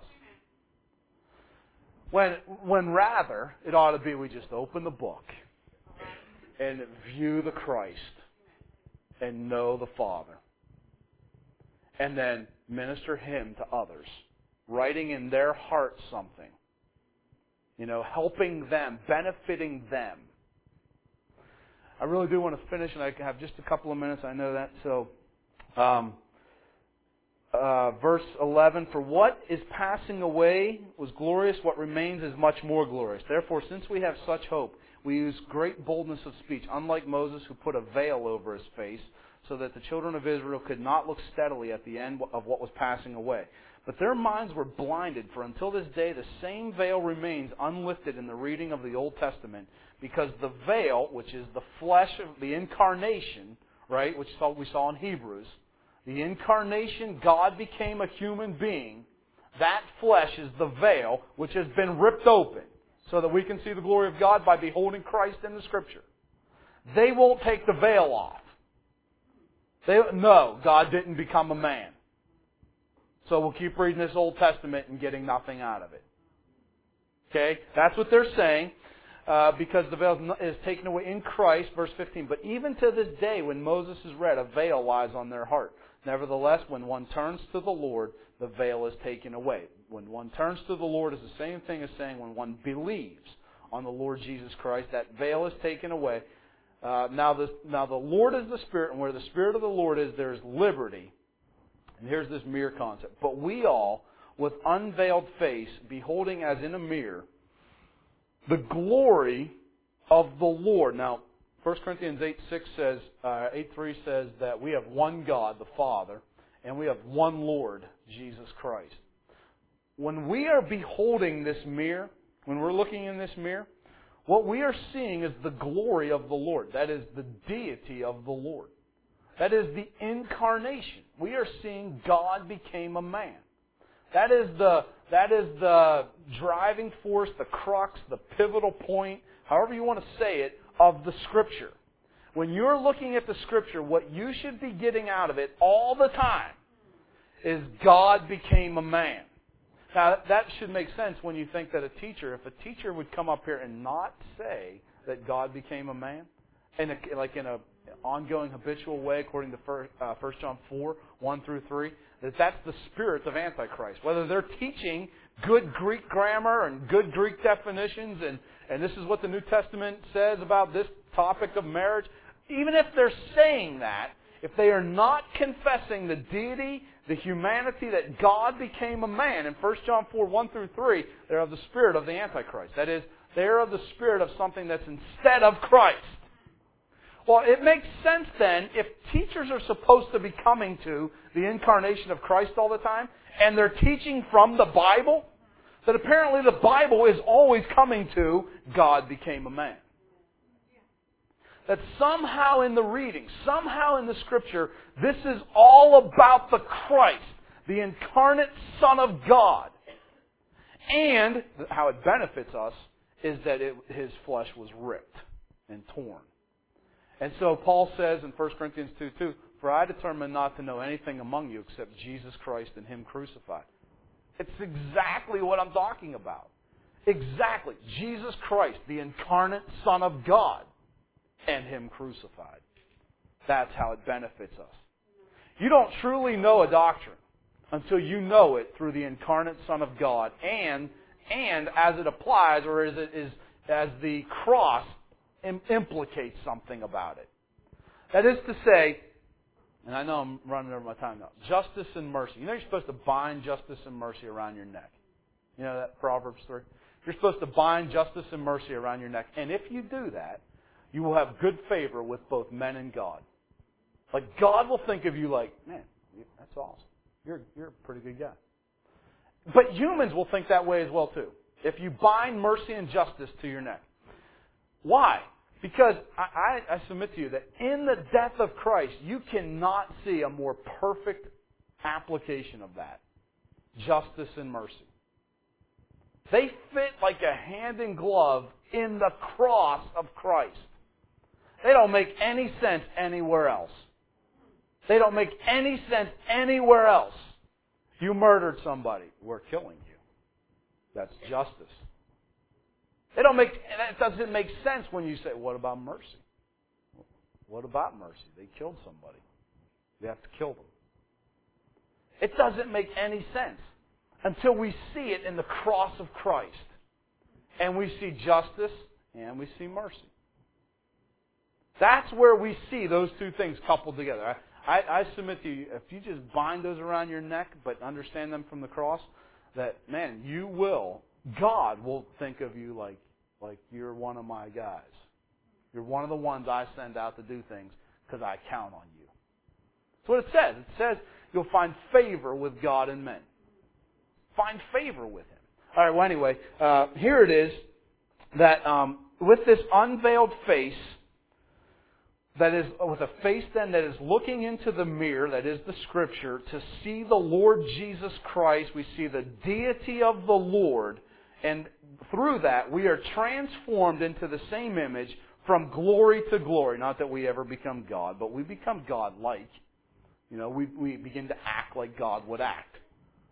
When, when rather, it ought to be we just open the book and view the Christ and know the Father. And then minister Him to others, writing in their hearts something. You know, helping them, benefiting them. I really do want to finish, and I have just a couple of minutes, I know that. So, um, uh, verse eleven, for what is passing away was glorious, what remains is much more glorious. Therefore, since we have such hope, we use great boldness of speech, unlike Moses, who put a veil over his face, so that the children of Israel could not look steadily at the end of what was passing away. But their minds were blinded, for until this day the same veil remains unlifted in the reading of the Old Testament, because the veil, which is the flesh of the incarnation, right, which we saw in Hebrews, the incarnation, God became a human being. That flesh is the veil which has been ripped open so that we can see the glory of God by beholding Christ in the Scripture. They won't take the veil off. They, no, God didn't become a man. So we'll keep reading this Old Testament and getting nothing out of it. Okay? That's what they're saying. Uh, because the veil is taken away in Christ, verse fifteen. But even to this day, when Moses is read, a veil lies on their heart. Nevertheless, when one turns to the Lord, the veil is taken away. When one turns to the Lord is the same thing as saying when one believes on the Lord Jesus Christ, that veil is taken away. Uh, now, the, now the Lord is the Spirit, and where the Spirit of the Lord is, there is liberty. And here's this mirror concept. But we all, with unveiled face, beholding as in a mirror, the glory of the Lord. Now, First Corinthians eight six says, uh, eight three says that we have one God, the Father, and we have one Lord, Jesus Christ. When we are beholding this mirror, when we're looking in this mirror, what we are seeing is the glory of the Lord. That is the deity of the Lord. That is the incarnation. We are seeing God became a man. That is the that is the driving force, the crux, the pivotal point, however you want to say it, of the Scripture. When you're looking at the Scripture, what you should be getting out of it all the time is God became a man. Now, that should make sense when you think that a teacher, if a teacher would come up here and not say that God became a man, in a, like in a ongoing habitual way, according to First John four, one through three, that that's the spirit of Antichrist. Whether they're teaching good Greek grammar and good Greek definitions, and, and this is what the New Testament says about this topic of marriage, even if they're saying that, if they are not confessing the deity, the humanity, that God became a man, in First John four, one through three, they're of the spirit of the Antichrist. That is, they're of the spirit of something that's instead of Christ. Well, it makes sense then, if teachers are supposed to be coming to the incarnation of Christ all the time, and they're teaching from the Bible, that apparently the Bible is always coming to God became a man. That somehow in the reading, somehow in the Scripture, this is all about the Christ, the incarnate Son of God. And how it benefits us is that it, His flesh was ripped and torn. And so Paul says in First Corinthians two two, "For I determined not to know anything among you except Jesus Christ and Him crucified." It's exactly what I'm talking about. Exactly. Jesus Christ, the incarnate Son of God, and Him crucified. That's how it benefits us. You don't truly know a doctrine until you know it through the incarnate Son of God, and and as it applies, or as it is as the cross implicates something about it. That is to say, and I know I'm running over my time now, justice and mercy. You know you're supposed to bind justice and mercy around your neck. You know that Proverbs three? You're supposed to bind justice and mercy around your neck. And if you do that, you will have good favor with both men and God. Like God will think of you like, man, that's awesome. You're, you're a pretty good guy. But humans will think that way as well too. If you bind mercy and justice to your neck. Why? Because I, I, I submit to you that in the death of Christ, you cannot see a more perfect application of that. Justice and mercy. They fit like a hand in glove in the cross of Christ. They don't make any sense anywhere else. They don't make any sense anywhere else. You murdered somebody. We're killing you. That's justice. They don't make, that doesn't make sense when you say, what about mercy? What about mercy? They killed somebody. We have to kill them. It doesn't make any sense until we see it in the cross of Christ. And we see justice and we see mercy. That's where we see those two things coupled together. I, I, I submit to you, if you just bind those around your neck but understand them from the cross, that, man, you will, God will think of you like, like you're one of my guys. You're one of the ones I send out to do things because I count on you. That's what it says. It says you'll find favor with God and men. Find favor with Him. All right, well, anyway, uh, here it is that um, with this unveiled face, that is, with a face then that is looking into the mirror, that is the Scripture, to see the Lord Jesus Christ, we see the deity of the Lord, and through that we are transformed into the same image from glory to glory. Not that we ever become God, but we become God-like. You know, we, we begin to act like God would act.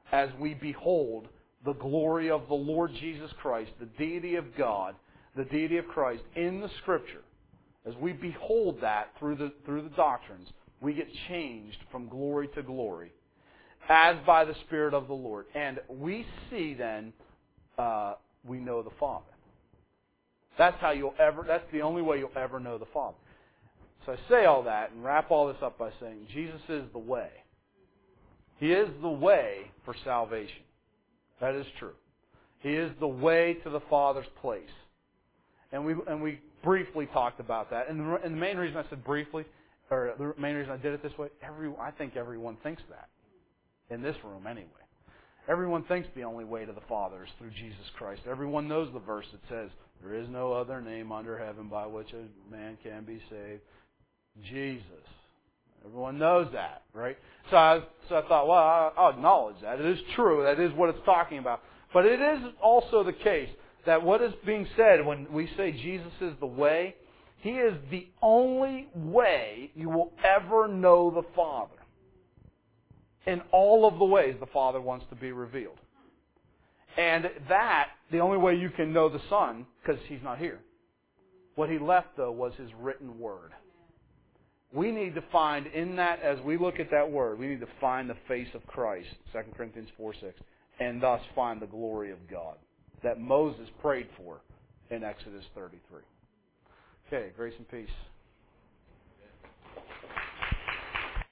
as we behold the glory of the Lord Jesus Christ, the deity of God, the deity of Christ in the Scripture, as we behold that through the through the doctrines, we get changed from glory to glory, as by the Spirit of the Lord. And we see then, uh, we know the Father. That's how you'll ever, that's the only way you'll ever know the Father. So I say all that and wrap all this up by saying Jesus is the way. He is the way for salvation. That is true. He is the way to the Father's place. And we and we briefly talked about that. And the, and the main reason I said briefly, or the main reason I did it this way, every I think everyone thinks that. In this room anyway. Everyone thinks the only way to the Father is through Jesus Christ. Everyone knows the verse that says, there is no other name under heaven by which a man can be saved. Jesus. Everyone knows that, right? So I, so I thought, well, I'll acknowledge that. It is true. That is what it's talking about. But it is also the case that what is being said when we say Jesus is the way, He is the only way you will ever know the Father. In all of the ways the Father wants to be revealed. And that, the only way you can know the Son, because He's not here. What He left, though, was His written Word. We need to find in that, as we look at that Word, we need to find the face of Christ, Second Corinthians four six, and thus find the glory of God that Moses prayed for in Exodus thirty-three. Okay, grace and peace.